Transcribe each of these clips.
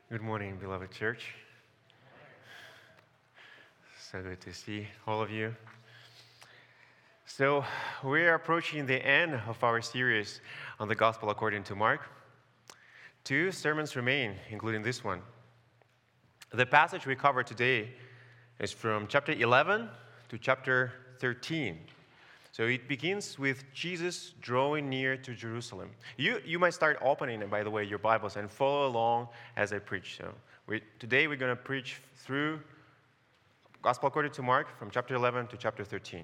Good morning, beloved church. So good to see all of you. So, we are approaching the end of our series on the Gospel according to Mark. 2 sermons remain, including this one. The passage we cover today is from chapter 11 to chapter 13. So it begins with Jesus drawing near to Jerusalem. You might start opening, by the way, your Bibles and follow along as I preach. So today we're going to preach through Gospel according to Mark from chapter 11 to chapter 13.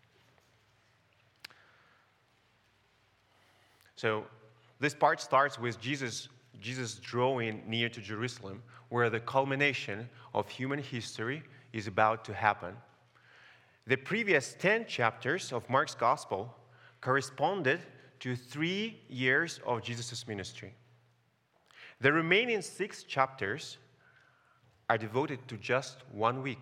So this part starts with Jesus drawing near to Jerusalem, where the culmination of human history is about to happen. The previous 10 chapters of Mark's Gospel corresponded to 3 years of Jesus' ministry. The remaining 6 chapters are devoted to just 1 week,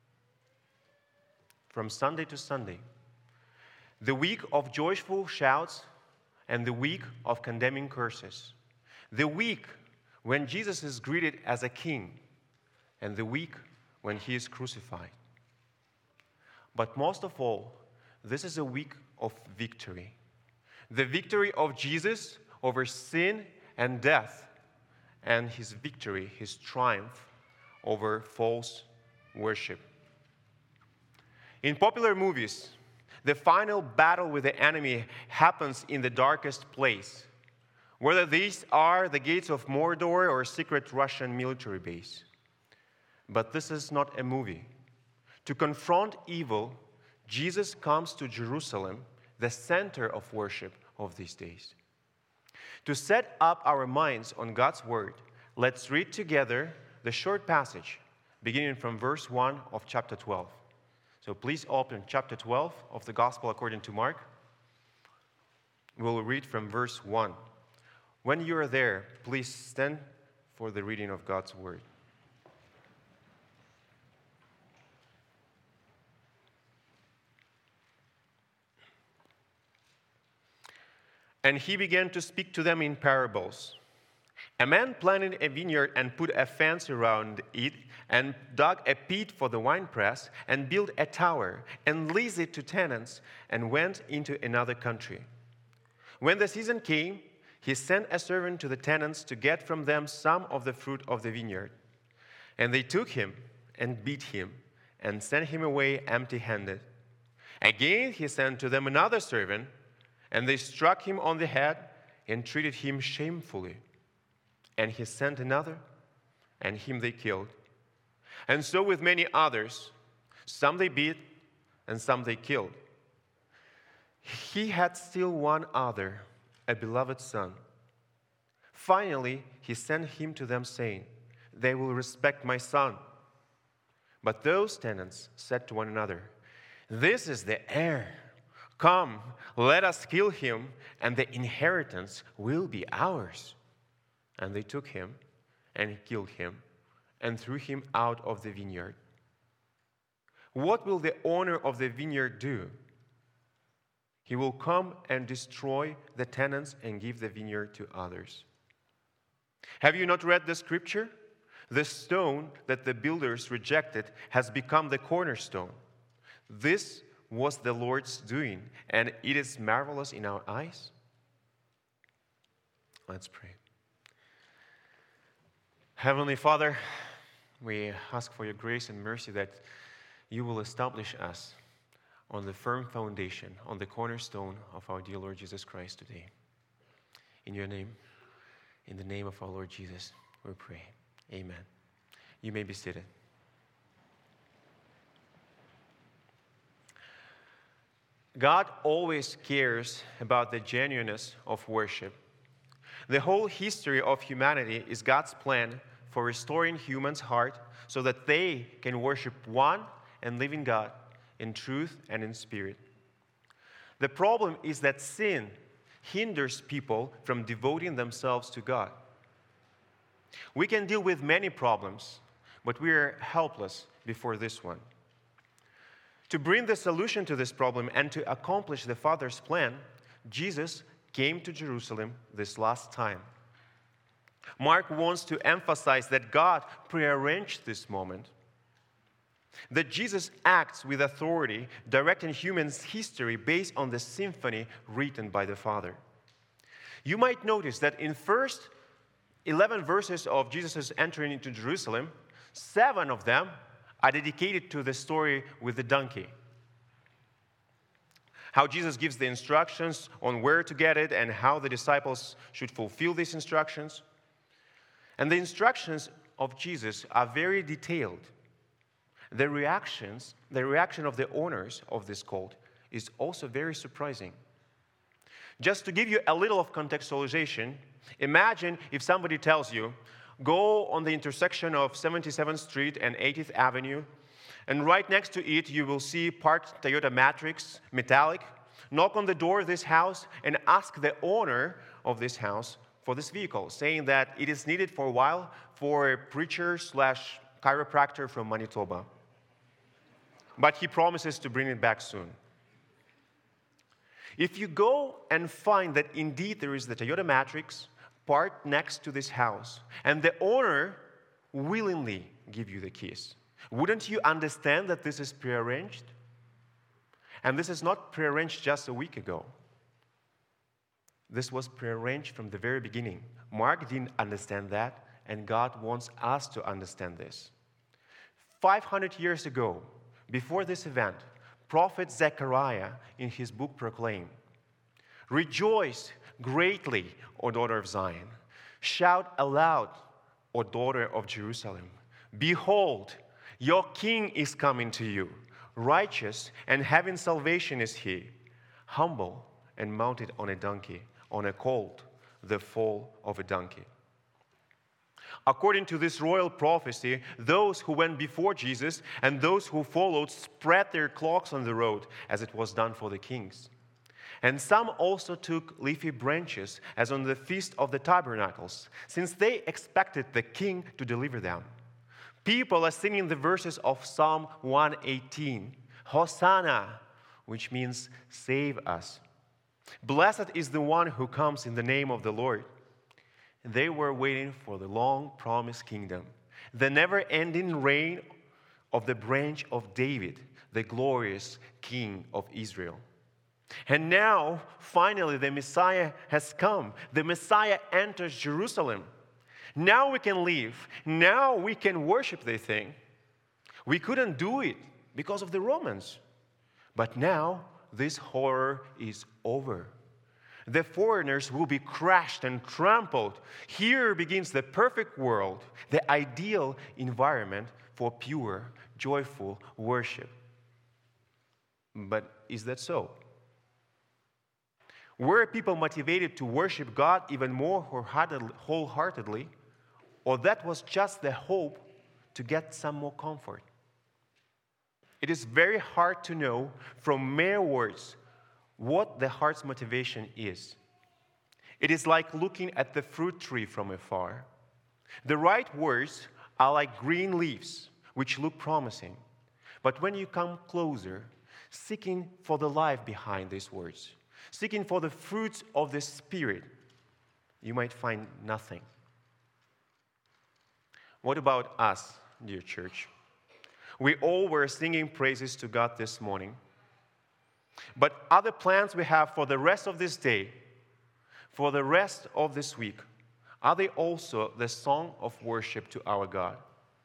from Sunday to Sunday. The week of joyful shouts and the week of condemning curses. The week when Jesus is greeted as a king, and the week when he is crucified. But most of all, this is a week of victory. The victory of Jesus over sin and death, and his victory, his triumph over false worship. In popular movies, the final battle with the enemy happens in the darkest place, whether these are the gates of Mordor or a secret Russian military base. But this is not a movie. To confront evil, Jesus comes to Jerusalem, the center of worship of these days. To set up our minds on God's word, let's read together the short passage beginning from verse 1 of chapter 12. So please open chapter 12 of the Gospel according to Mark. We'll read from verse 1. When you are there, please stand for the reading of God's word. And he began to speak to them in parables. A man planted a vineyard and put a fence around it and dug a pit for the winepress and built a tower and leased it to tenants and went into another country. When the season came, he sent a servant to the tenants to get from them some of the fruit of the vineyard. And they took him and beat him and sent him away empty-handed. Again he sent to them another servant, and they struck him on the head and treated him shamefully. And he sent another, and him they killed. And so with many others, some they beat, and some they killed. He had still one other, a beloved son. Finally, he sent him to them, saying, "They will respect my son." But those tenants said to one another, "This is the heir. Come, let us kill him, and the inheritance will be ours." And they took him and killed him and threw him out of the vineyard. What will the owner of the vineyard do? He will come and destroy the tenants and give the vineyard to others. Have you not read the scripture? The stone that the builders rejected has become the cornerstone. This was the Lord's doing, and it is marvelous in our eyes. Let's pray. Heavenly Father, we ask for your grace and mercy that you will establish us on the firm foundation, on the cornerstone of our dear Lord Jesus Christ today. In your name, in the name of our Lord Jesus, we pray. Amen. You may be seated. God always cares about the genuineness of worship. The whole history of humanity is God's plan for restoring humans' heart so that they can worship one and living God in truth and in spirit. The problem is that sin hinders people from devoting themselves to God. We can deal with many problems, but we are helpless before this one. To bring the solution to this problem and to accomplish the Father's plan, Jesus came to Jerusalem this last time. Mark wants to emphasize that God prearranged this moment, that Jesus acts with authority, directing human history based on the symphony written by the Father. You might notice that in first 11 verses of Jesus' entering into Jerusalem, 7 of them are dedicated to the story with the donkey. How Jesus gives the instructions on where to get it and how the disciples should fulfill these instructions. And the instructions of Jesus are very detailed. The reaction of the owners of this colt is also very surprising. Just to give you a little of contextualization, imagine if somebody tells you, go on the intersection of 77th Street and 80th Avenue, and right next to it you will see parked Toyota Matrix, metallic. Knock on the door of this house and ask the owner of this house for this vehicle, saying that it is needed for a while for a preacher/chiropractor from Manitoba. But he promises to bring it back soon. If you go and find that indeed there is the Toyota Matrix parked next to this house, and the owner willingly give you the keys, wouldn't you understand that this is prearranged? And this is not prearranged just a week ago. This was prearranged from the very beginning. Mark didn't understand that, and God wants us to understand this. 500 years ago, before this event, prophet Zechariah in his book proclaimed, "Rejoice greatly, O daughter of Zion. Shout aloud, O daughter of Jerusalem. Behold, your king is coming to you. Righteous and having salvation is he, humble and mounted on a donkey, on a colt, the foal of a donkey." According to this royal prophecy, those who went before Jesus and those who followed spread their cloaks on the road, as it was done for the kings. And some also took leafy branches, as on the Feast of the Tabernacles, since they expected the king to deliver them. People are singing the verses of Psalm 118, Hosanna, which means save us. Blessed is the one who comes in the name of the Lord. They were waiting for the long-promised kingdom, the never-ending reign of the branch of David, the glorious King of Israel. And now, finally, the Messiah has come. The Messiah enters Jerusalem. Now we can live. Now we can worship, they think. We couldn't do it because of the Romans. But now this horror is over. The foreigners will be crushed and trampled. Here begins the perfect world, the ideal environment for pure, joyful worship. But is that so? Were people motivated to worship God even more wholeheartedly, or that was just the hope to get some more comfort? It is very hard to know from mere words what the heart's motivation is. It is like looking at the fruit tree from afar. The right words are like green leaves, which look promising. But when you come closer, seeking for the life behind these words, seeking for the fruits of the Spirit, you might find nothing. What about us, dear church? We all were singing praises to God this morning. But other plans we have for the rest of this day, for the rest of this week, are they also the song of worship to our God?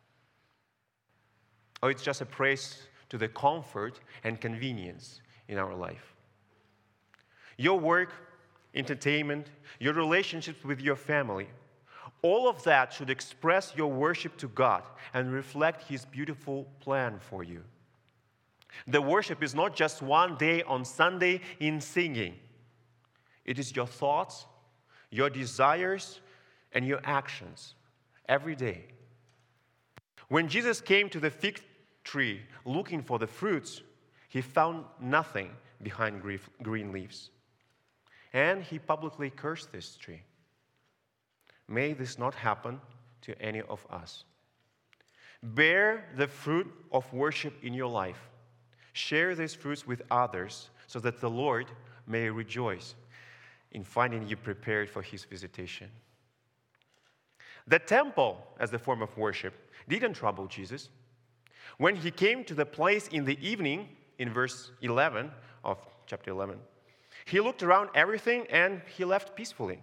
Or it's just a praise to the comfort and convenience in our life? Your work, entertainment, your relationships with your family, all of that should express your worship to God and reflect His beautiful plan for you. The worship is not just one day on Sunday in singing. It is your thoughts, your desires, and your actions every day. When Jesus came to the fig tree looking for the fruits, He found nothing behind green leaves. And He publicly cursed this tree. May this not happen to any of us. Bear the fruit of worship in your life. Share these fruits with others so that the Lord may rejoice in finding you prepared for His visitation. The temple, as the form of worship, didn't trouble Jesus. When he came to the place in the evening, in verse 11 of chapter 11, he looked around everything and he left peacefully.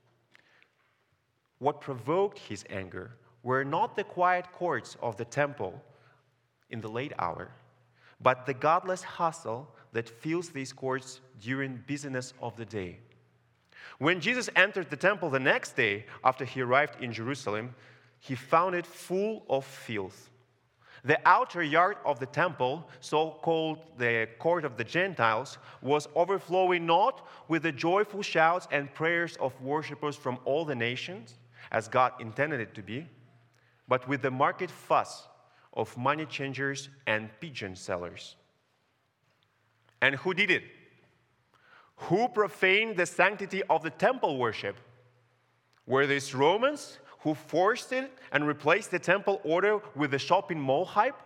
What provoked his anger were not the quiet courts of the temple in the late hour, but the godless hustle that fills these courts during busyness of the day. When Jesus entered the temple the next day after he arrived in Jerusalem, he found it full of filth. The outer yard of the temple, so-called the court of the Gentiles, was overflowing not with the joyful shouts and prayers of worshipers from all the nations, as God intended it to be, but with the market fuss of money changers and pigeon sellers. And who did it? Who profaned the sanctity of the temple worship? Were these Romans who forced it and replaced the temple order with the shopping mall hype?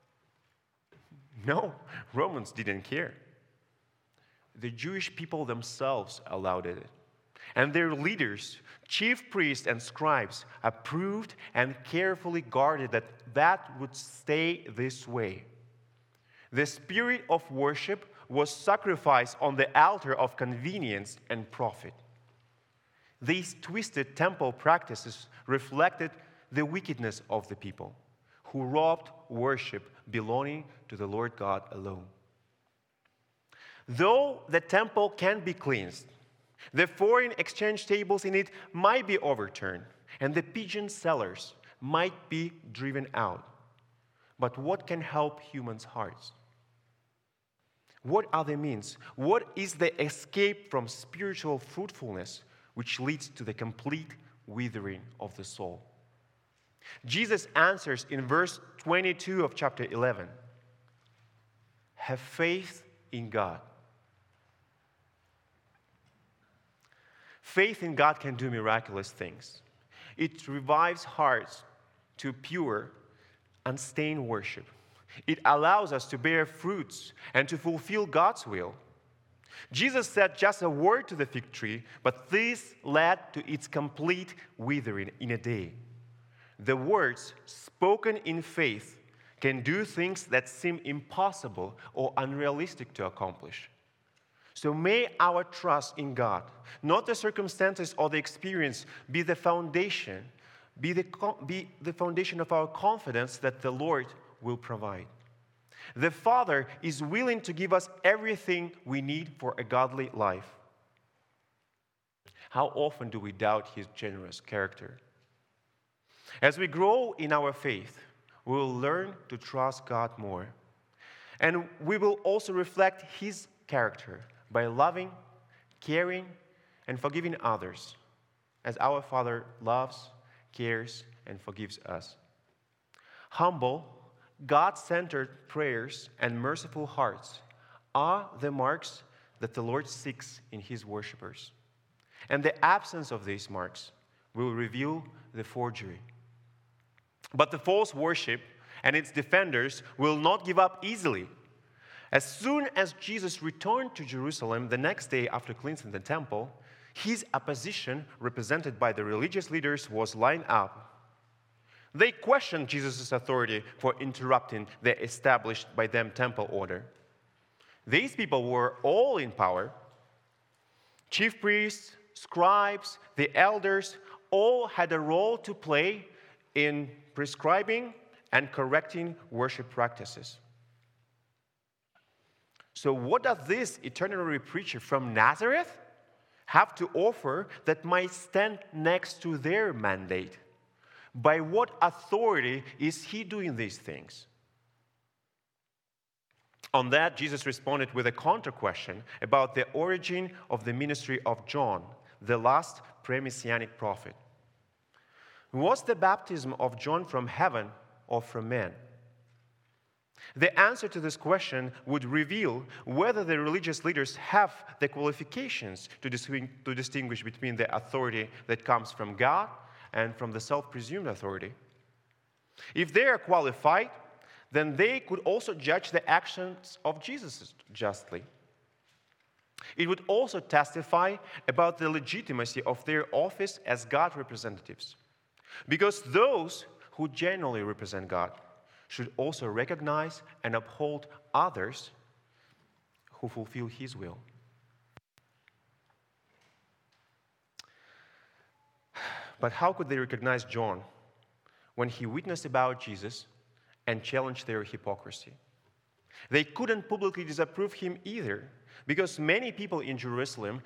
No, Romans didn't care. The Jewish people themselves allowed it. And their leaders, chief priests and scribes, approved and carefully guarded that that would stay this way. The spirit of worship was sacrificed on the altar of convenience and profit. These twisted temple practices reflected the wickedness of the people, who robbed worship belonging to the Lord God alone. Though the temple can be cleansed, the foreign exchange tables in it might be overturned, and the pigeon sellers might be driven out. But what can help humans' hearts? What are the means? What is the escape from spiritual fruitfulness which leads to the complete withering of the soul? Jesus answers in verse 22 of chapter 11. Have faith in God. Faith in God can do miraculous things. It revives hearts to pure, unstained worship. It allows us to bear fruits and to fulfill God's will. Jesus said just a word to the fig tree, but this led to its complete withering in a day. The words spoken in faith can do things that seem impossible or unrealistic to accomplish. So may our trust in God, not the circumstances or the experience, be the foundation, be the foundation of our confidence that the Lord will provide. The Father is willing to give us everything we need for a godly life. How often do we doubt His generous character? As we grow in our faith, we will learn to trust God more. And we will also reflect His character by loving, caring, and forgiving others, as our Father loves, cares, and forgives us. Humble, God-centered prayers and merciful hearts are the marks that the Lord seeks in His worshipers. And the absence of these marks will reveal the forgery. But the false worship and its defenders will not give up easily. As soon as Jesus returned to Jerusalem the next day after cleansing the temple, his opposition, represented by the religious leaders, was lined up. They questioned Jesus' authority for interrupting the established by them temple order. These people were all in power. Chief priests, scribes, the elders, all had a role to play in prescribing and correcting worship practices. So what does this itinerary preacher from Nazareth have to offer that might stand next to their mandate? By what authority is he doing these things? On that, Jesus responded with a counter-question about the origin of the ministry of John, the last pre-messianic prophet. Was the baptism of John from heaven or from men? The answer to this question would reveal whether the religious leaders have the qualifications to distinguish between the authority that comes from God and from the self-presumed authority. If they are qualified, then they could also judge the actions of Jesus justly. It would also testify about the legitimacy of their office as God's representatives. Because those who genuinely represent God should also recognize and uphold others who fulfill His will. But how could they recognize John when he witnessed about Jesus and challenged their hypocrisy? They couldn't publicly disapprove him either, because many people in Jerusalem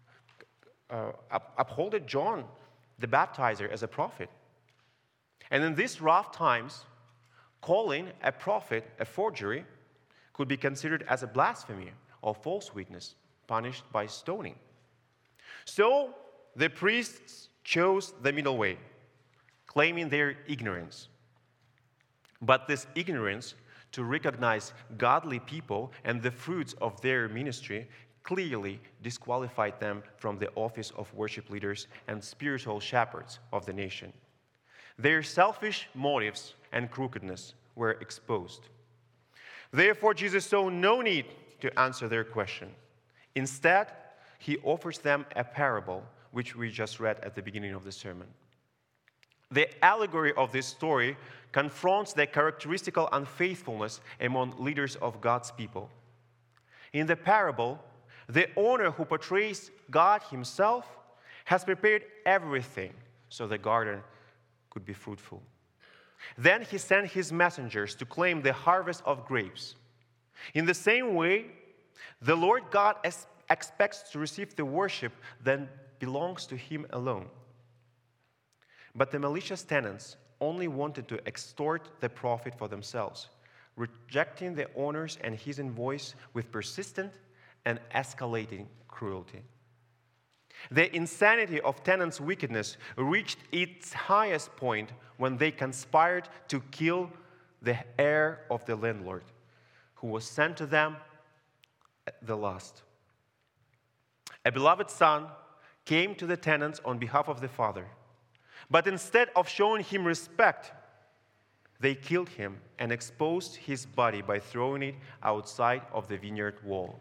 upholded John the Baptizer as a prophet. And in these rough times, calling a prophet a forgery could be considered as a blasphemy or false witness, punished by stoning. So the priests chose the middle way, claiming their ignorance. But this ignorance to recognize godly people and the fruits of their ministry clearly disqualified them from the office of worship leaders and spiritual shepherds of the nation. Their selfish motives and crookedness were exposed. Therefore, Jesus saw no need to answer their question. Instead, he offers them a parable, which we just read at the beginning of the sermon. The allegory of this story confronts the characteristical unfaithfulness among leaders of God's people. In the parable, the owner who portrays God himself has prepared everything so the garden could be fruitful. Then he sent his messengers to claim the harvest of grapes. In the same way, the Lord God expects to receive the worship that belongs to him alone. But the malicious tenants only wanted to extort the profit for themselves, rejecting the owners and his invoice with persistent and escalating cruelty. The insanity of tenants' wickedness reached its highest point when they conspired to kill the heir of the landlord, who was sent to them at the last. A beloved son came to the tenants on behalf of the father, but instead of showing him respect, they killed him and exposed his body by throwing it outside of the vineyard wall.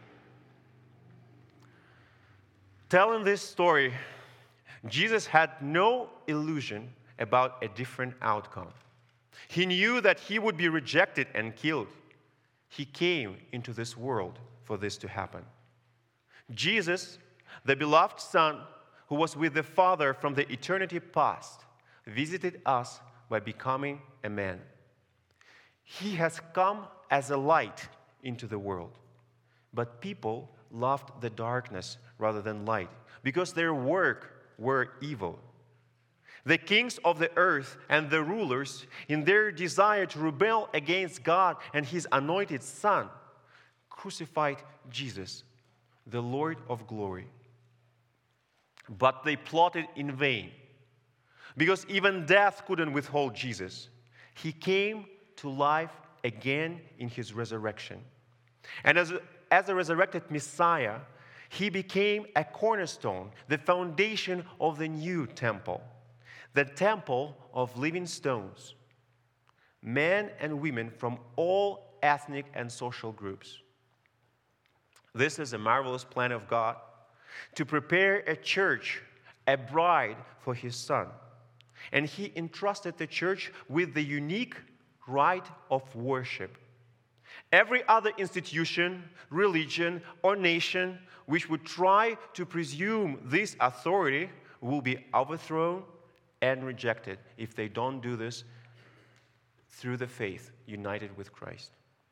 Telling this story, Jesus had no illusion about a different outcome. He knew that he would be rejected and killed. He came into this world for this to happen. Jesus, the beloved Son, who was with the Father from the eternity past, visited us by becoming a man. He has come as a light into the world, but people loved the darkness rather than light because their work were evil. The kings of the earth and the rulers, in their desire to rebel against God and his anointed Son, crucified Jesus, the Lord of glory. But they plotted in vain, because even death couldn't withhold Jesus. He came to life again in his resurrection. And as a resurrected Messiah, he became a cornerstone, the foundation of the new temple, the temple of living stones, men and women from all ethnic and social groups. This is a marvelous plan of God to prepare a church, a bride for his Son. And he entrusted the church with the unique right of worship. Every other institution, religion, or nation which would try to presume this authority will be overthrown and rejected if they don't do this through the faith united with Christ.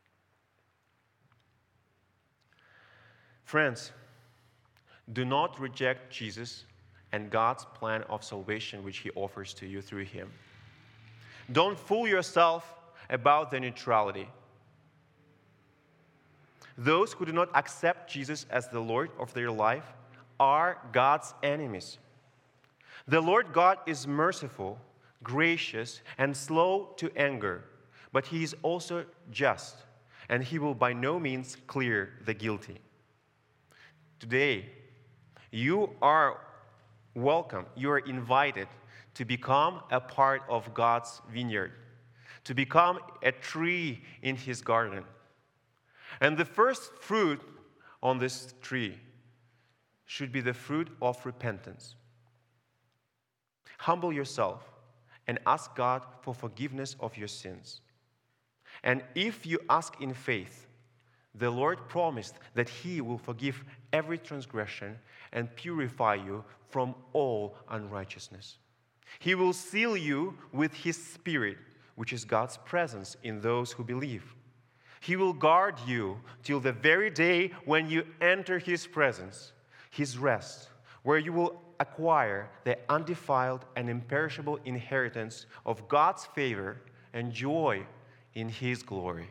Friends, do not reject Jesus and God's plan of salvation which he offers to you through him. Don't fool yourself about the neutrality. Those who do not accept Jesus as the Lord of their life are God's enemies. The Lord God is merciful, gracious, and slow to anger, but he is also just, and he will by no means clear the guilty. Today, you are welcome, you are invited to become a part of God's vineyard, to become a tree in his garden. And the first fruit on this tree should be the fruit of repentance. Humble yourself and ask God for forgiveness of your sins. And if you ask in faith, the Lord promised that He will forgive every transgression and purify you from all unrighteousness. He will seal you with His Spirit, which is God's presence in those who believe. He will guard you till the very day when you enter His presence, His rest, where you will acquire the undefiled and imperishable inheritance of God's favor and joy in His glory.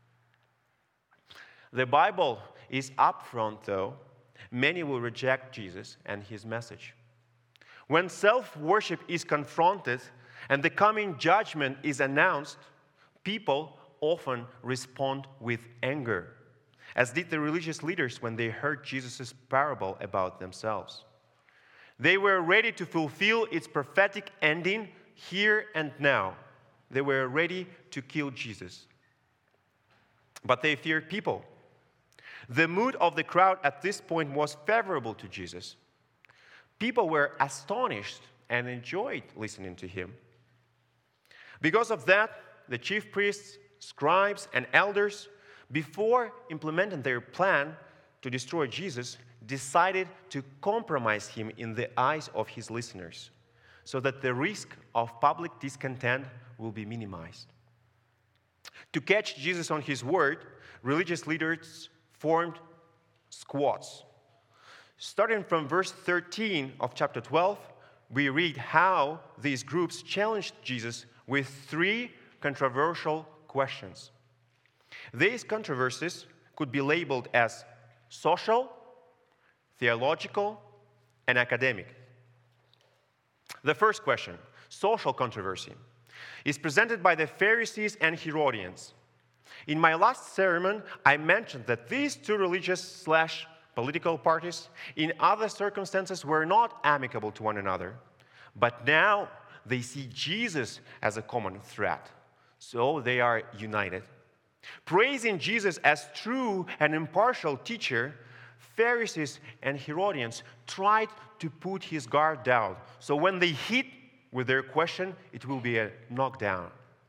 The Bible is upfront, though. Many will reject Jesus and His message. When self-worship is confronted and the coming judgment is announced, people often respond with anger, as did the religious leaders when they heard Jesus' parable about themselves. They were ready to fulfill its prophetic ending here and now. They were ready to kill Jesus. But they feared people. The mood of the crowd at this point was favorable to Jesus. People were astonished and enjoyed listening to Him. Because of that, the chief priests, scribes, and elders, before implementing their plan to destroy Jesus, decided to compromise Him in the eyes of His listeners, so that the risk of public discontent will be minimized. To catch Jesus on His word, religious leaders formed squads. Starting from verse 13 of chapter 12, we read how these groups challenged Jesus with 3 controversial questions. These controversies could be labeled as social, theological, and academic. The first question, social controversy, is presented by the Pharisees and Herodians. In my last sermon, I mentioned that these 2 religious/political parties, in other circumstances, were not amicable to one another. But now they see Jesus as a common threat, so they are united. Praising Jesus as true and impartial teacher, Pharisees and Herodians tried to put His guard down, so when they hit with their question, it will be a knockdown.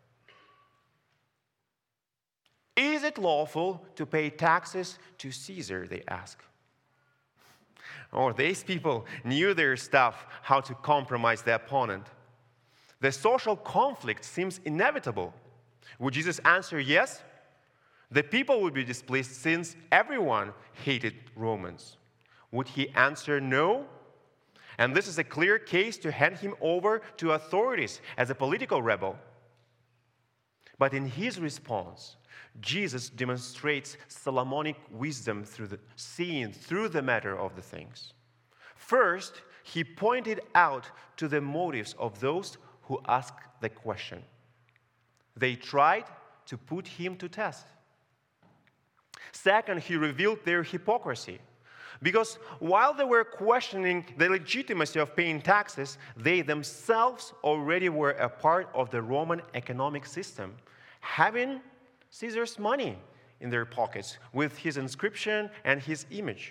Is it lawful to pay taxes to Caesar, they ask. Oh, these people knew their stuff, how to compromise the opponent. The social conflict seems inevitable. Would Jesus answer yes? The people would be displeased since everyone hated Romans. Would He answer no? And this is a clear case to hand Him over to authorities as a political rebel. But in His response, Jesus demonstrates Solomonic wisdom seeing through the matter of the things. First, He pointed out to the motives of those who asked the question. They tried to put Him to test. Second, He revealed their hypocrisy. Because while they were questioning the legitimacy of paying taxes, they themselves already were a part of the Roman economic system, having Caesar's money in their pockets with his inscription and his image.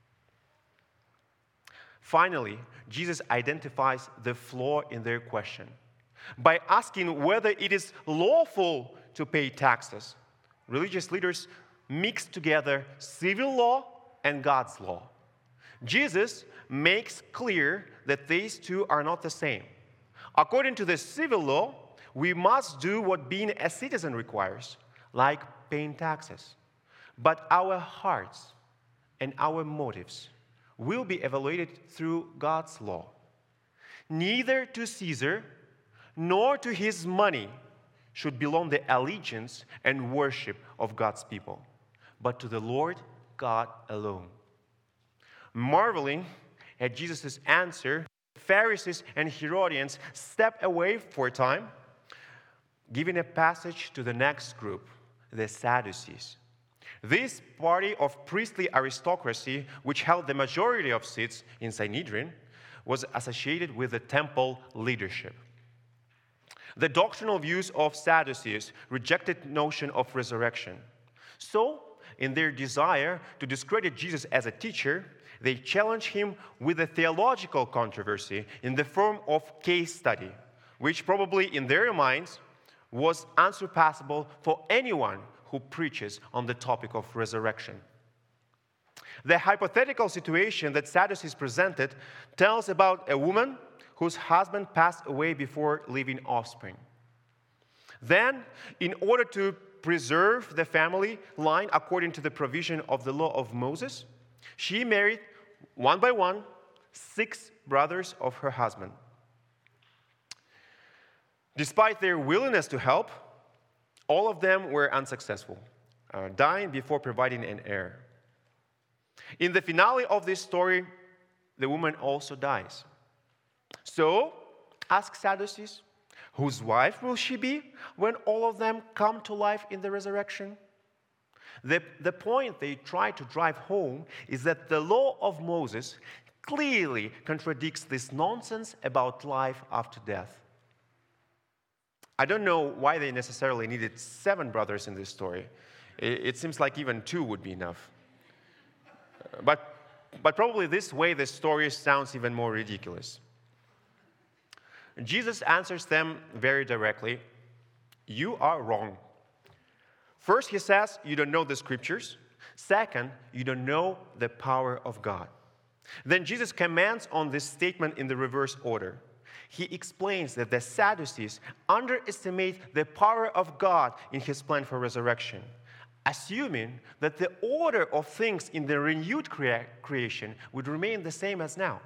Finally, Jesus identifies the flaw in their question by asking whether it is lawful to pay taxes. Religious leaders mixed together civil law and God's law. Jesus makes clear that these two are not the same. According to the civil law, we must do what being a citizen requires, like paying taxes. But our hearts and our motives will be evaluated through God's law. Neither to Caesar nor to his money should belong the allegiance and worship of God's people, but to the Lord God alone. Marveling at Jesus' answer, Pharisees and Herodians stepped away for a time, giving a passage to the next group, the Sadducees. This party of priestly aristocracy, which held the majority of seats in Sanhedrin, was associated with the temple leadership. The doctrinal views of Sadducees rejected the notion of resurrection. So, in their desire to discredit Jesus as a teacher, they challenged Him with a theological controversy in the form of case study, which probably in their minds was unsurpassable for anyone who preaches on the topic of resurrection. The hypothetical situation that Sadducees presented tells about a woman whose husband passed away before leaving offspring. Then, in order to preserve the family line according to the provision of the law of Moses, she married, one by one, 6 brothers of her husband. Despite their willingness to help, all of them were unsuccessful, dying before providing an heir. In the finale of this story, the woman also dies. So, ask Sadducees, whose wife will she be when all of them come to life in the resurrection? The point they try to drive home is that the law of Moses clearly contradicts this nonsense about life after death. I don't know why they necessarily needed 7 brothers in this story. It seems like even 2 would be enough. But probably this way the story sounds even more ridiculous. Jesus answers them very directly. You are wrong. First, he says, you don't know the scriptures. Second, you don't know the power of God. Then Jesus comments on this statement in the reverse order. He explains that the Sadducees underestimate the power of God in his plan for resurrection, assuming that the order of things in the renewed creation would remain the same as now.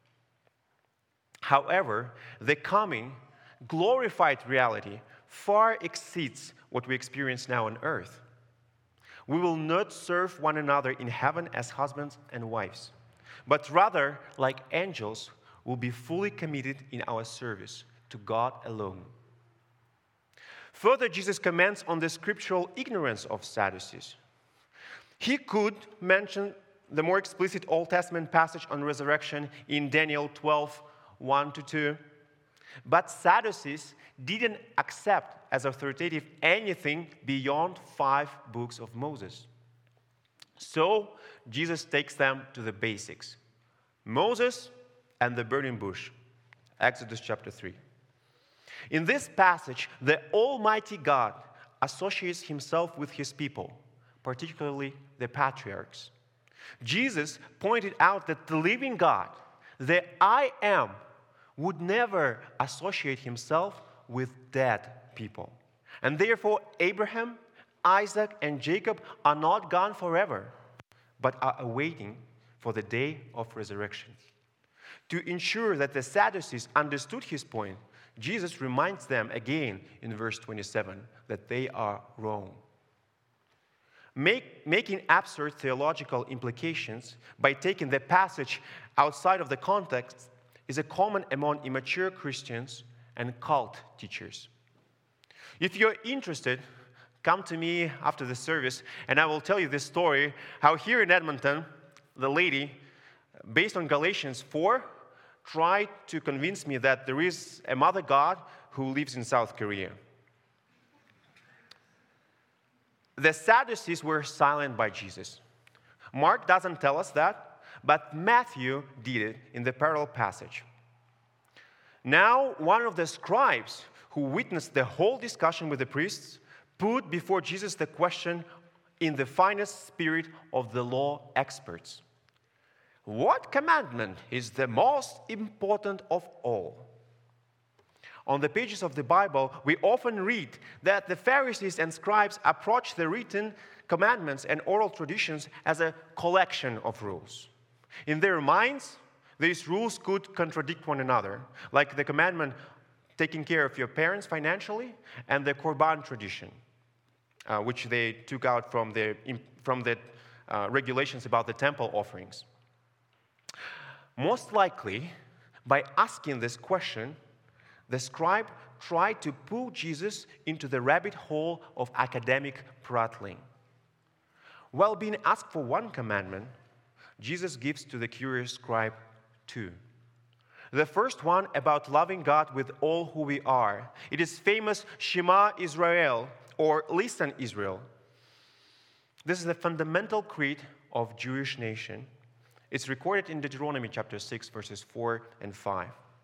However, the coming, glorified reality far exceeds what we experience now on earth. We will not serve one another in heaven as husbands and wives, but rather, like angels, will be fully committed in our service to God alone. Further, Jesus comments on the scriptural ignorance of Sadducees. He could mention the more explicit Old Testament passage on resurrection in Daniel 12, 1-2. But Sadducees didn't accept as authoritative anything beyond 5 books of Moses. So Jesus takes them to the basics. Moses and the burning bush. Exodus chapter 3. In this passage, the Almighty God associates himself with his people, particularly the patriarchs. Jesus pointed out that the living God, the I Am, would never associate himself with dead people. And therefore, Abraham, Isaac, and Jacob are not gone forever, but are awaiting for the day of resurrection. To ensure that the Sadducees understood his point, Jesus reminds them again in verse 27 that they are wrong. Making absurd theological implications by taking the passage outside of the context is a common among immature Christians and cult teachers. If you're interested, come to me after the service and I will tell you this story, how here in Edmonton, the lady, based on Galatians 4, tried to convince me that there is a mother God who lives in South Korea. The Sadducees were silenced by Jesus. Mark doesn't tell us that, but Matthew did it in the parallel passage. Now, one of the scribes who witnessed the whole discussion with the priests put before Jesus the question in the finest spirit of the law experts. What commandment is the most important of all? On the pages of the Bible, we often read that the Pharisees and scribes approach the written commandments and oral traditions as a collection of rules. In their minds, these rules could contradict one another, like the commandment taking care of your parents financially and the Korban tradition, which they took out from the regulations about the temple offerings. Most likely, by asking this question, the scribe tried to pull Jesus into the rabbit hole of academic prattling. While being asked for one commandment, Jesus gives to the curious scribe 2. The first one about loving God with all who we are. It is famous Shema Israel, or Listen Israel. This is the fundamental creed of Jewish nation. It's recorded in Deuteronomy chapter 6, verses 4 and 5.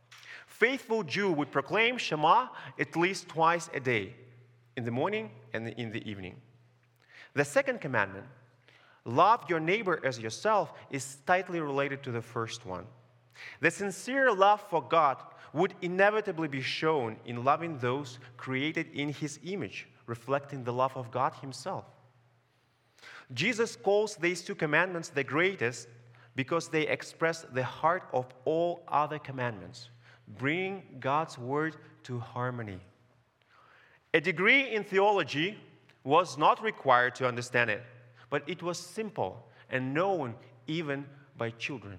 Faithful Jew would proclaim Shema at least twice a day, in the morning and in the evening. The second commandment, love your neighbor as yourself, is tightly related to the first one. The sincere love for God would inevitably be shown in loving those created in His image, reflecting the love of God Himself. Jesus calls these two commandments the greatest because they express the heart of all other commandments, bringing God's word to harmony. A degree in theology was not required to understand it, but it was simple and known even by children.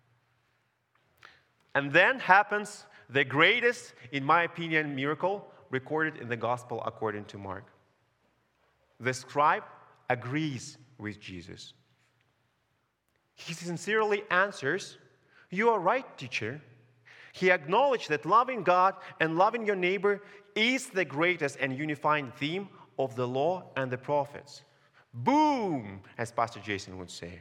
And then happens the greatest, in my opinion, miracle recorded in the Gospel according to Mark. The scribe agrees with Jesus. He sincerely answers, "You are right, teacher." He acknowledged that loving God and loving your neighbor is the greatest and unifying theme of the law and the prophets. Boom, as Pastor Jason would say.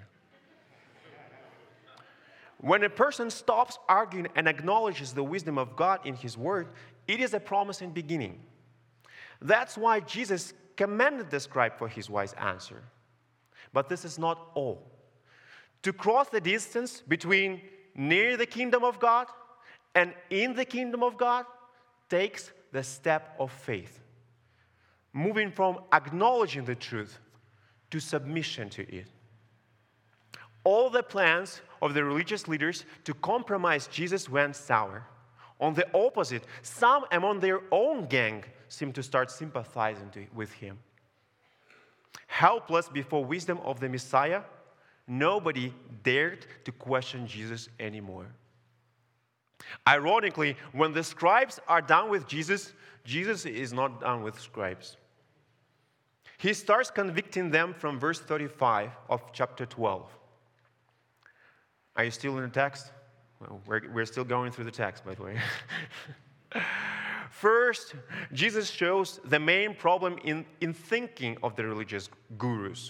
When a person stops arguing and acknowledges the wisdom of God in His word, it is a promising beginning. That's why Jesus commended the scribe for his wise answer. But this is not all. To cross the distance between near the kingdom of God and in the kingdom of God takes the step of faith, moving from acknowledging the truth to submission to it. All the plans of the religious leaders to compromise Jesus went sour. On the opposite, some among their own gang seemed to start sympathizing with him. Helpless before wisdom of the Messiah, nobody dared to question Jesus anymore. Ironically, when the scribes are done with Jesus, Jesus is not done with scribes. He starts convicting them from verse 35 of chapter 12. Are you still in the text? Well, we're still going through the text, by the way. First, Jesus shows the main problem in thinking of the religious gurus.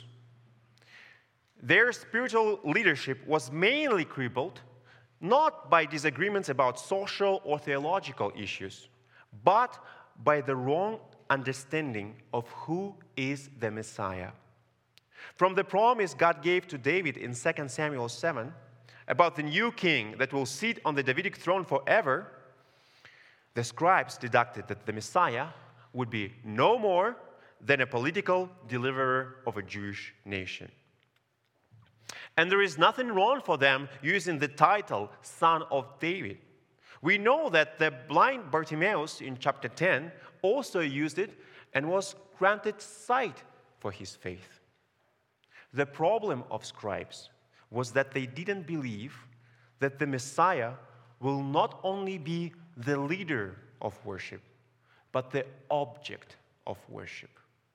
Their spiritual leadership was mainly crippled not by disagreements about social or theological issues, but by the wrong understanding of who is the Messiah. From the promise God gave to David in 2 Samuel 7 about the new king that will sit on the Davidic throne forever, the scribes deducted that the Messiah would be no more than a political deliverer of a Jewish nation. And there is nothing wrong for them using the title Son of David. We know that the blind Bartimaeus in chapter 10 also used it and was granted sight for his faith. The problem of scribes was that they didn't believe that the Messiah will not only be the leader of worship, but the object of worship.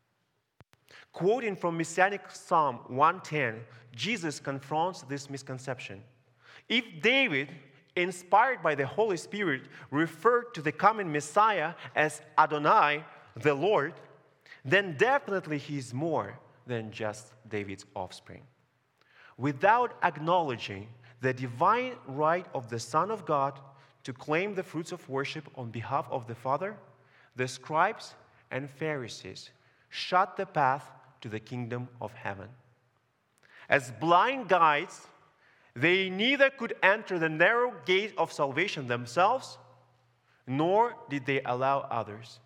Quoting from Messianic Psalm 110, Jesus confronts this misconception. If David, inspired by the Holy Spirit, referred to the coming Messiah as Adonai, the Lord, then definitely he is more than just David's offspring. Without acknowledging the divine right of the Son of God to claim the fruits of worship on behalf of the Father, the scribes and Pharisees shut the path to the kingdom of heaven. As blind guides, they neither could enter the narrow gate of salvation themselves, nor did they allow others.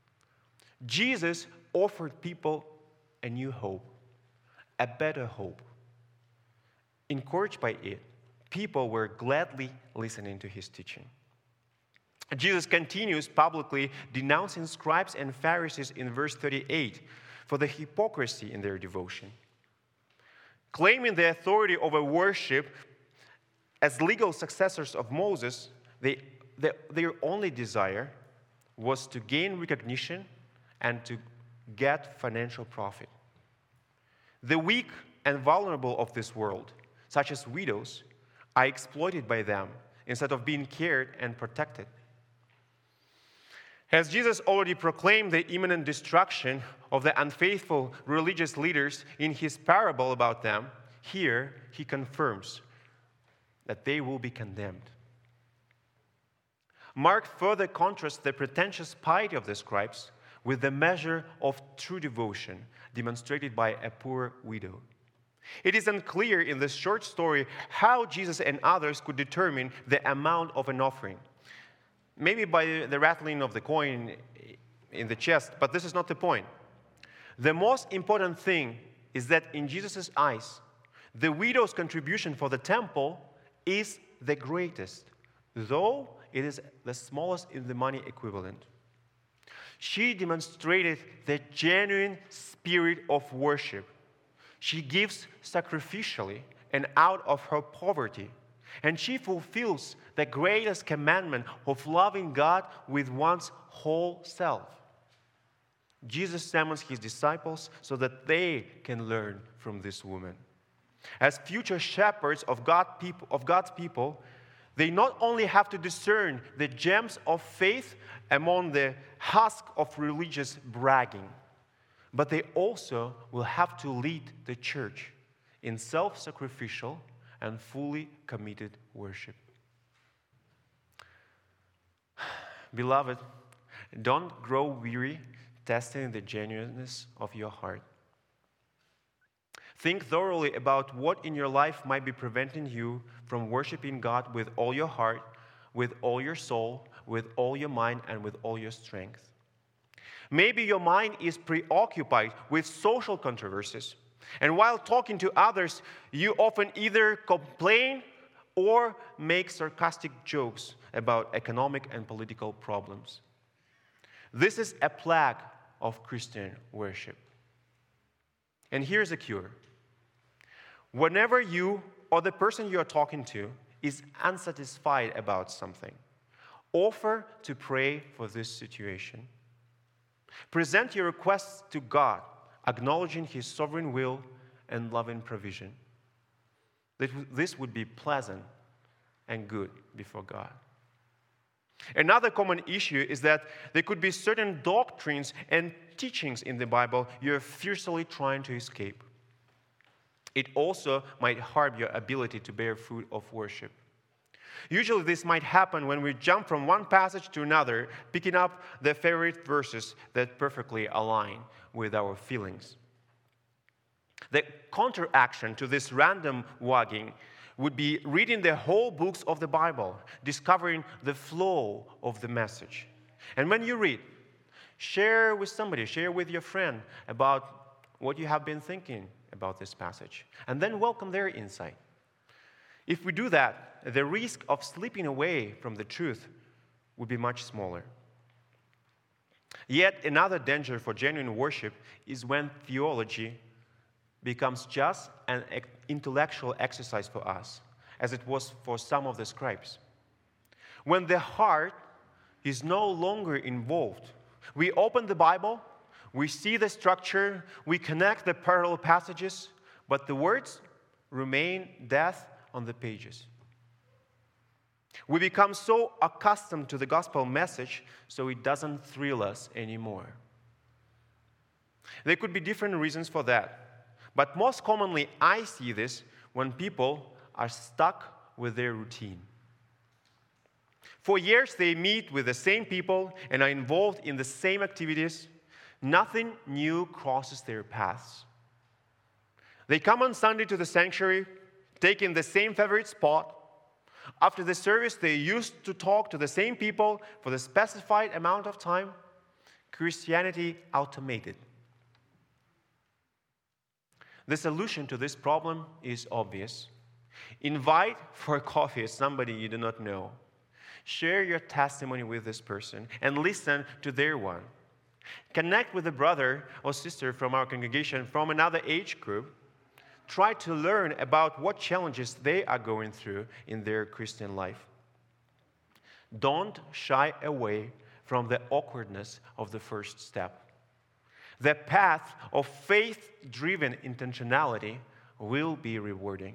Jesus offered people a new hope, a better hope. Encouraged by it, people were gladly listening to his teaching. Jesus continues publicly denouncing scribes and Pharisees in verse 38 for the hypocrisy in their devotion. Claiming the authority over worship as legal successors of Moses, their only desire was to gain recognition and to get financial profit. The weak and vulnerable of this world, such as widows, are exploited by them instead of being cared and protected. As Jesus already proclaimed the imminent destruction of the unfaithful religious leaders in his parable about them, here he confirms that they will be condemned. Mark further contrasts the pretentious piety of the scribes with the measure of true devotion demonstrated by a poor widow. It is unclear in this short story how Jesus and others could determine the amount of an offering. Maybe by the rattling of the coin in the chest, but this is not the point. The most important thing is that in Jesus' eyes, the widow's contribution for the temple is the greatest, though it is the smallest in the money equivalent. She demonstrated the genuine spirit of worship. She gives sacrificially and out of her poverty, and she fulfills the greatest commandment of loving God with one's whole self. Jesus summons his disciples so that they can learn from this woman. As future shepherds of God's people, they not only have to discern the gems of faith among the husk of religious bragging, but they also will have to lead the church in self-sacrificial and fully committed worship. Beloved, don't grow weary testing the genuineness of your heart. Think thoroughly about what in your life might be preventing you from worshiping God with all your heart, with all your soul, with all your mind, and with all your strength. Maybe your mind is preoccupied with social controversies, and while talking to others, you often either complain or make sarcastic jokes about economic and political problems. This is a plague of Christian worship. And here's a cure. Whenever you or the person you are talking to is unsatisfied about something, offer to pray for this situation. Present your requests to God, acknowledging His sovereign will and loving provision. This would be pleasant and good before God. Another common issue is that there could be certain doctrines and teachings in the Bible you're fiercely trying to escape. It also might harm your ability to bear fruit of worship. Usually this might happen when we jump from one passage to another, picking up the favorite verses that perfectly align with our feelings. The counteraction to this random wagging would be reading the whole books of the Bible, discovering the flow of the message. And when you read, share with somebody, share with your friend about what you have been thinking about this passage, and then welcome their insight. If we do that, the risk of slipping away from the truth would be much smaller. Yet another danger for genuine worship is when theology becomes just an intellectual exercise for us, as it was for some of the scribes. When the heart is no longer involved, we open the Bible, we see the structure, we connect the parallel passages, but the words remain dead on the pages. We become so accustomed to the gospel message, so it doesn't thrill us anymore. There could be different reasons for that. But most commonly, I see this when people are stuck with their routine. For years, they meet with the same people and are involved in the same activities. Nothing new crosses their paths. They come on Sunday to the sanctuary, taking the same favorite spot. After the service, they used to talk to the same people for the specified amount of time. Christianity automated. The solution to this problem is obvious. Invite for a coffee somebody you do not know. Share your testimony with this person and listen to their one. Connect with a brother or sister from our congregation from another age group. Try to learn about what challenges they are going through in their Christian life. Don't shy away from the awkwardness of the first step. The path of faith-driven intentionality will be rewarding.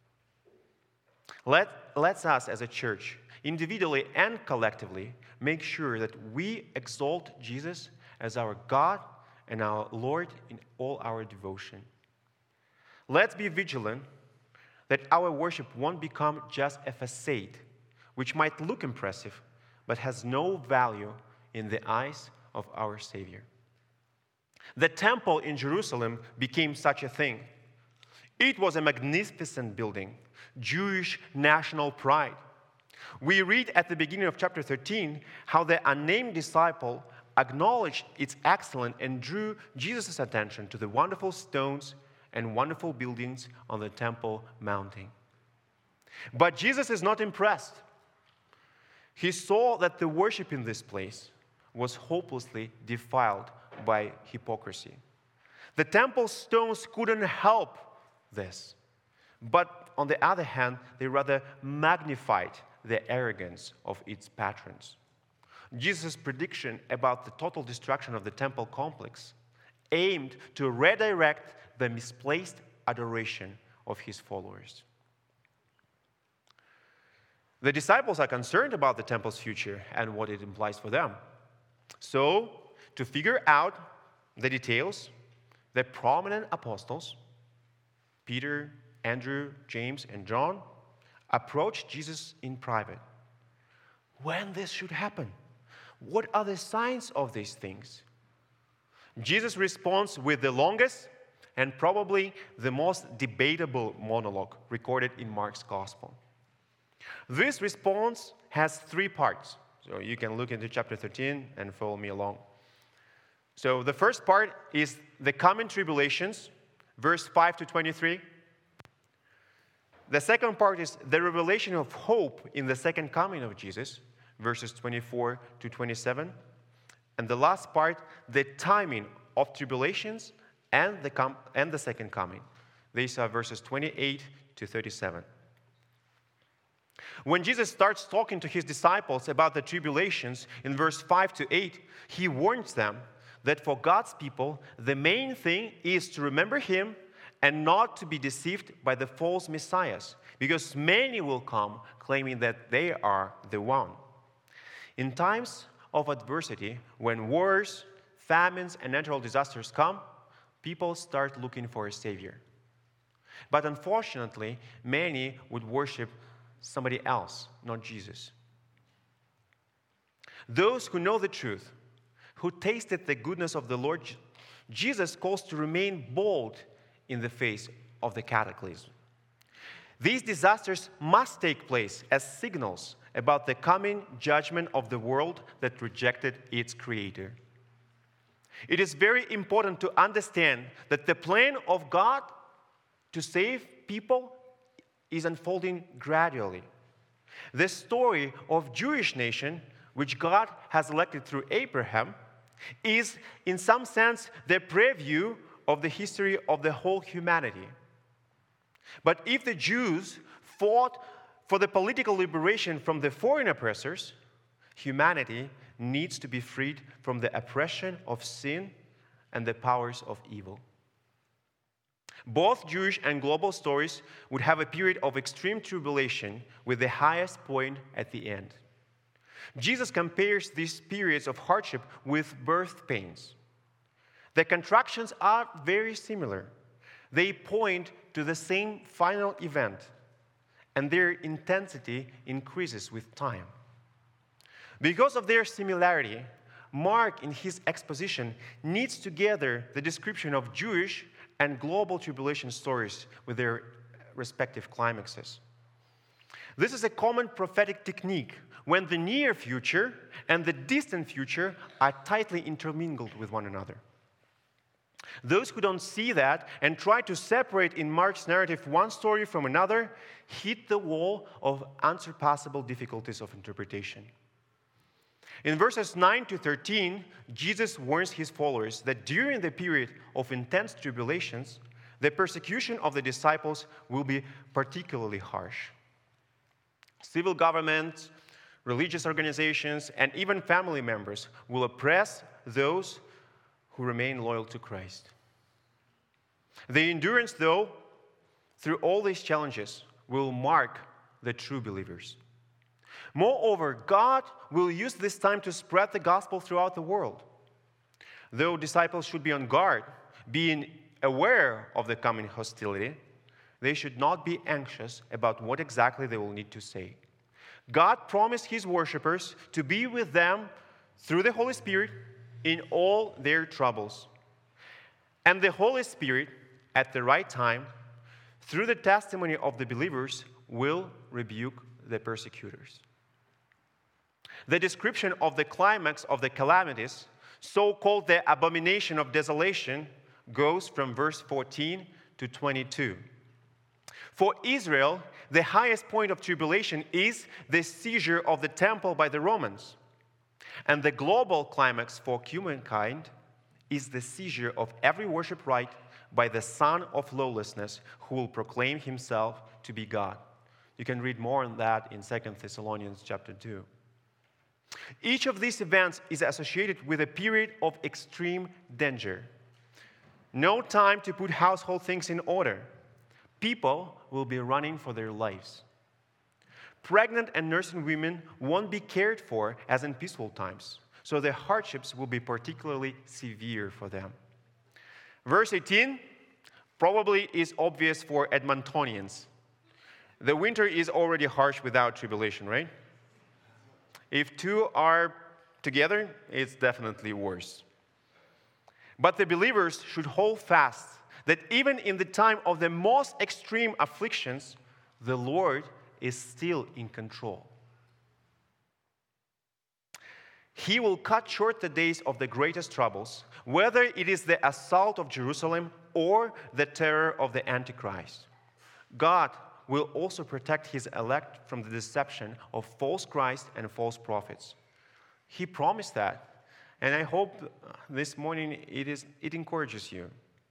Let's us as a church, individually and collectively, make sure that we exalt Jesus as our God and our Lord in all our devotion. Let's be vigilant that our worship won't become just a facade, which might look impressive, but has no value in the eyes of our Savior. The temple in Jerusalem became such a thing. It was a magnificent building, Jewish national pride. We read at the beginning of chapter 13 how the unnamed disciple acknowledged its excellence and drew Jesus' attention to the wonderful stones and wonderful buildings on the Temple Mountain. But Jesus is not impressed. He saw that the worship in this place was hopelessly defiled by hypocrisy. The temple stones couldn't help this. But on the other hand, they rather magnified the arrogance of its patrons. Jesus' prediction about the total destruction of the temple complex aimed to redirect the misplaced adoration of his followers. The disciples are concerned about the temple's future and what it implies for them. So, to figure out the details, the prominent apostles, Peter, Andrew, James, and John, approached Jesus in private. When this should happen? What are the signs of these things? Jesus responds with the longest and probably the most debatable monologue recorded in Mark's Gospel. This response has 3 parts. So you can look into chapter 13 and follow me along. So the first part is the coming tribulations, verse 5 to 23. The second part is the revelation of hope in the second coming of Jesus, verses 24 to 27. And the last part, the timing of tribulations and the second coming. These are verses 28 to 37. When Jesus starts talking to his disciples about the tribulations in verse 5 to 8, he warns them that for God's people, the main thing is to remember him and not to be deceived by the false messiahs, because many will come claiming that they are the one. In times of adversity, when wars, famines, and natural disasters come, people start looking for a savior. But unfortunately, many would worship somebody else, not Jesus. Those who know the truth, who tasted the goodness of the Lord, Jesus calls to remain bold in the face of the cataclysm. These disasters must take place as signals about the coming judgment of the world that rejected its creator. It is very important to understand that the plan of God to save people is unfolding gradually. The story of Jewish nation, which God has elected through Abraham, is in some sense the preview of the history of the whole humanity. But if the Jews fought for the political liberation from the foreign oppressors, humanity needs to be freed from the oppression of sin and the powers of evil. Both Jewish and global stories would have a period of extreme tribulation with the highest point at the end. Jesus compares these periods of hardship with birth pains. The contractions are very similar. They point to the same final event, and their intensity increases with time. Because of their similarity, Mark, in his exposition, knits together the description of Jewish and global tribulation stories with their respective climaxes. This is a common prophetic technique when the near future and the distant future are tightly intermingled with one another. Those who don't see that and try to separate in Mark's narrative one story from another hit the wall of unsurpassable difficulties of interpretation. In verses 9 to 13, Jesus warns his followers that during the period of intense tribulations, the persecution of the disciples will be particularly harsh. Civil governments, religious organizations, and even family members will oppress those who remain loyal to Christ. The endurance, though, through all these challenges, will mark the true believers. Moreover, God will use this time to spread the gospel throughout the world. Though disciples should be on guard, being aware of the coming hostility, they should not be anxious about what exactly they will need to say. God promised his worshipers to be with them through the Holy Spirit in all their troubles. And the Holy Spirit, at the right time, through the testimony of the believers, will rebuke the persecutors. The description of the climax of the calamities, so-called the abomination of desolation, goes from verse 14 to 22. For Israel, the highest point of tribulation is the seizure of the temple by the Romans. And the global climax for humankind is the seizure of every worship right by the son of lawlessness who will proclaim himself to be God. You can read more on that in 2 Thessalonians chapter 2. Each of these events is associated with a period of extreme danger. No time to put household things in order. People will be running for their lives. Pregnant and nursing women won't be cared for as in peaceful times, so the hardships will be particularly severe for them. Verse 18 probably is obvious for Edmontonians. The winter is already harsh without tribulation, right? If two are together, it's definitely worse. But the believers should hold fast that even in the time of the most extreme afflictions, the Lord is still in control. He will cut short the days of the greatest troubles, whether it is the assault of Jerusalem or the terror of the Antichrist. God will also protect his elect from the deception of false Christ and false prophets. He promised that, and I hope this morning it encourages you.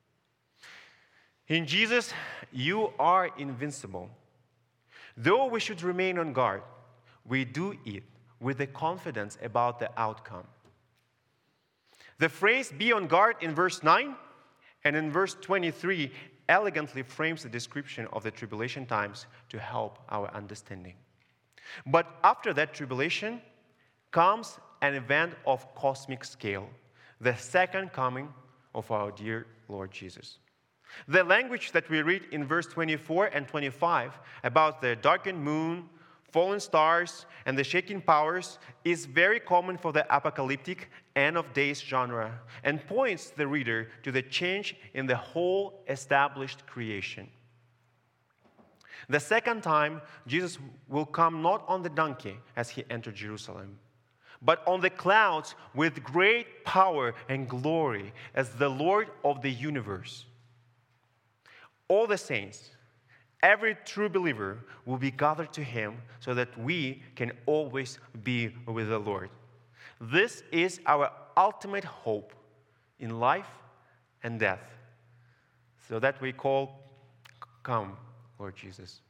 In Jesus, you are invincible. Though we should remain on guard, we do it with the confidence about the outcome. The phrase "be on guard" in verse 9 and in verse 23 elegantly frames the description of the tribulation times to help our understanding. But after that tribulation comes an event of cosmic scale, the second coming of our dear Lord Jesus. The language that we read in verse 24 and 25 about the darkened moon, fallen stars, and the shaking powers is very common for the apocalyptic end of days genre and points the reader to the change in the whole established creation. The second time, Jesus will come not on the donkey as he entered Jerusalem, but on the clouds with great power and glory as the Lord of the universe. All the saints, every true believer will be gathered to him so that we can always be with the Lord. This is our ultimate hope in life and death. So that we call, "Come, Lord Jesus."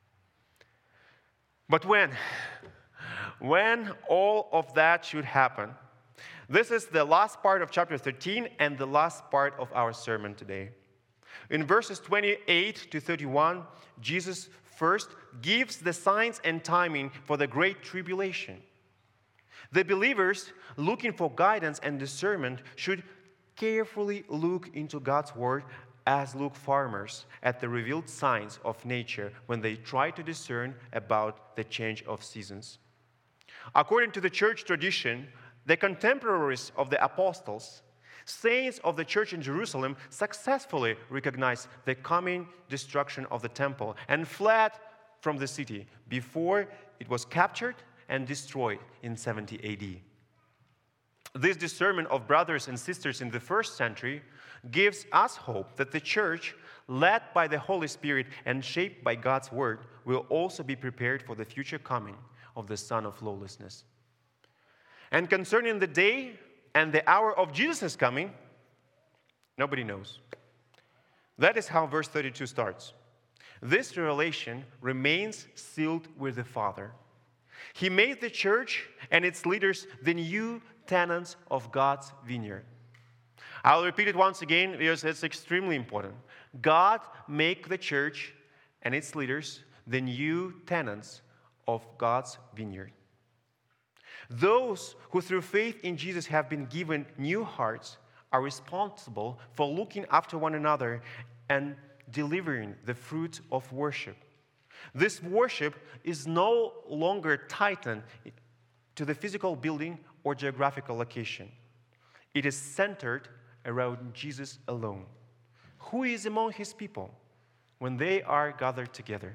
But when all of that should happen, this is the last part of chapter 13 and the last part of our sermon today. In verses 28 to 31, Jesus first gives the signs and timing for the great tribulation. The believers looking for guidance and discernment should carefully look into God's word as look farmers at the revealed signs of nature when they try to discern about the change of seasons. According to the church tradition, the contemporaries of the apostles, saints of the church in Jerusalem, successfully recognized the coming destruction of the temple and fled from the city before it was captured and destroyed in 70 AD. This discernment of brothers and sisters in the first century gives us hope that the church, led by the Holy Spirit and shaped by God's word, will also be prepared for the future coming of the Son of Lawlessness. And concerning the day and the hour of Jesus' coming, nobody knows. That is how verse 32 starts. This revelation remains sealed with the Father. He made the church and its leaders the new tenants of God's vineyard. I'll repeat it once again because it's extremely important. God made the church and its leaders the new tenants of God's vineyard. Those who through faith in Jesus have been given new hearts are responsible for looking after one another and delivering the fruit of worship. This worship is no longer tightened to the physical building or geographical location. It is centered around Jesus alone, who is among his people when they are gathered together.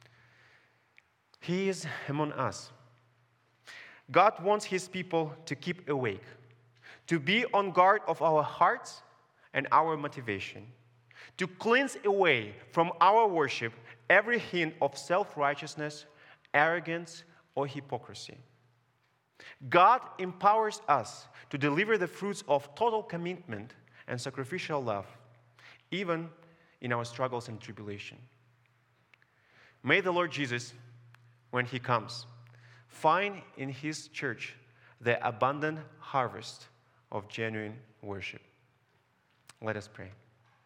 He is among us. God wants his people to keep awake, to be on guard of our hearts and our motivation, to cleanse away from our worship every hint of self-righteousness, arrogance, or hypocrisy. God empowers us to deliver the fruits of total commitment and sacrificial love, even in our struggles and tribulation. May the Lord Jesus, when he comes, find in his church the abundant harvest of genuine worship. Let us pray.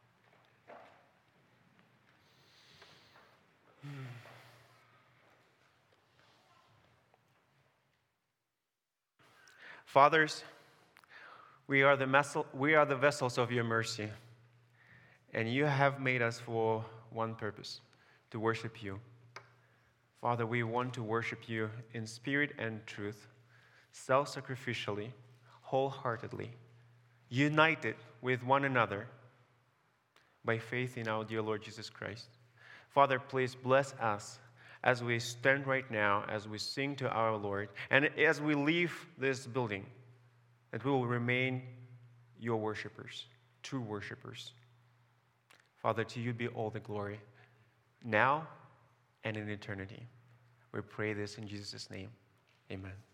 Fathers, we are the vessels of your mercy, and you have made us for one purpose, to worship you. Father, we want to worship you in spirit and truth, self-sacrificially, wholeheartedly, united with one another by faith in our dear Lord Jesus Christ. Father, please bless us as we stand right now, as we sing to our Lord, and as we leave this building, that we will remain your worshipers, true worshipers. Father, to you be all the glory, now and in eternity. We pray this in Jesus' name. Amen.